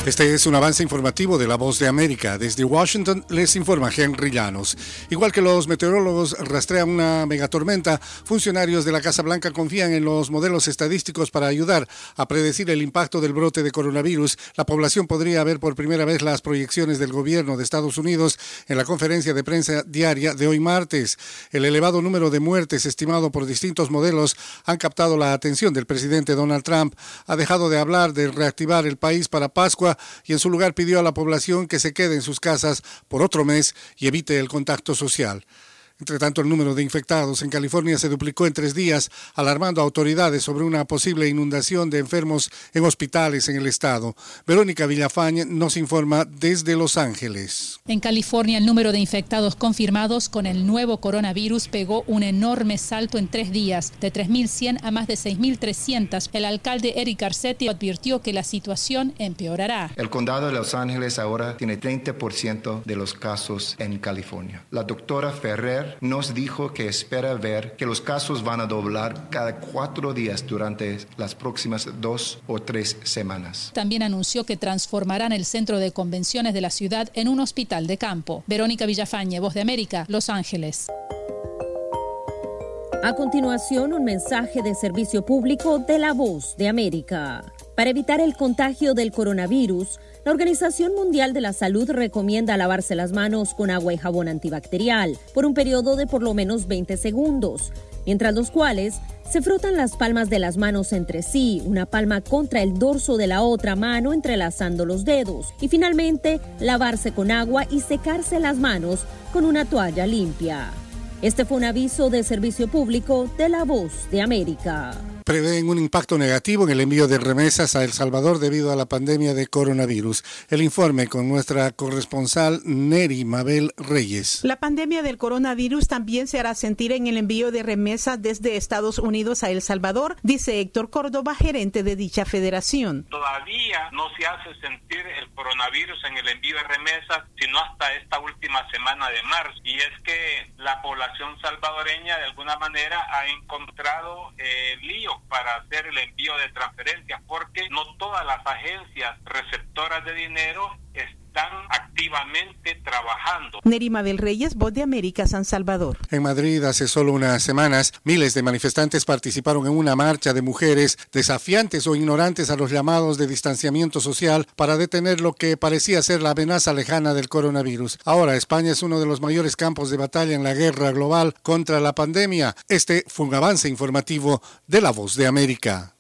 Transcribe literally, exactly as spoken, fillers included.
Este es un avance informativo de La Voz de América. Desde Washington les informa Henry Llanos. Igual que los meteorólogos rastrean una megatormenta, funcionarios de la Casa Blanca confían en los modelos estadísticos para ayudar a predecir el impacto del brote de coronavirus. La población podría ver por primera vez las proyecciones del gobierno de Estados Unidos en la conferencia de prensa diaria de hoy martes. El elevado número de muertes estimado por distintos modelos han captado la atención del presidente Donald Trump. Ha dejado de hablar de reactivar el país para Pascua y en su lugar pidió a la población que se quede en sus casas por otro mes y evite el contacto social. Entre tanto, el número de infectados en California se duplicó en tres días, alarmando a autoridades sobre una posible inundación de enfermos en hospitales en el estado. Verónica Villafañe nos informa desde Los Ángeles. En California, el número de infectados confirmados con el nuevo coronavirus pegó un enorme salto en tres días, de tres mil cien a más de seis mil trescientos. El alcalde Eric Garcetti advirtió que la situación empeorará. El condado de Los Ángeles ahora tiene treinta por ciento de los casos en California. La doctora Ferrer nos dijo que espera ver que los casos van a doblar cada cuatro días durante las próximas dos o tres semanas. También anunció que transformarán el centro de convenciones de la ciudad en un hospital de campo. Verónica Villafañe, Voz de América, Los Ángeles. A continuación, un mensaje de servicio público de La Voz de América. Para evitar el contagio del coronavirus, la Organización Mundial de la Salud recomienda lavarse las manos con agua y jabón antibacterial por un periodo de por lo menos veinte segundos, mientras los cuales se frotan las palmas de las manos entre sí, una palma contra el dorso de la otra mano entrelazando los dedos, y finalmente lavarse con agua y secarse las manos con una toalla limpia. Este fue un aviso de servicio público de La Voz de América. Prevén un impacto negativo en el envío de remesas a El Salvador debido a la pandemia de coronavirus. El informe con nuestra corresponsal Neri Mabel Reyes. La pandemia del coronavirus también se hará sentir en el envío de remesas desde Estados Unidos a El Salvador, dice Héctor Córdoba, gerente de dicha federación. Todavía no se hace sentir el coronavirus en el envío de remesas, sino hasta esta última semana de marzo. Y es que la población salvadoreña de alguna manera ha encontrado eh, lío para hacer el envío de transferencias, porque no todas las agencias receptoras de dinero están activamente trabajando. Neri Mabel Reyes, Voz de América, San Salvador. En Madrid, hace solo unas semanas, miles de manifestantes participaron en una marcha de mujeres desafiantes o ignorantes a los llamados de distanciamiento social para detener lo que parecía ser la amenaza lejana del coronavirus. Ahora, España es uno de los mayores campos de batalla en la guerra global contra la pandemia. Este fue un avance informativo de La Voz de América.